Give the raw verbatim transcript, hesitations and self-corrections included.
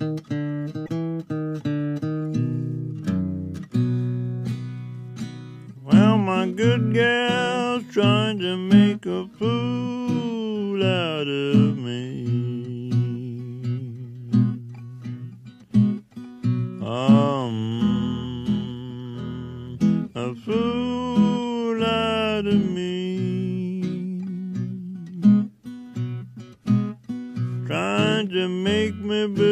Well, my good gal's trying to make a fool out of me. Um, a fool out of me. Trying to make me believe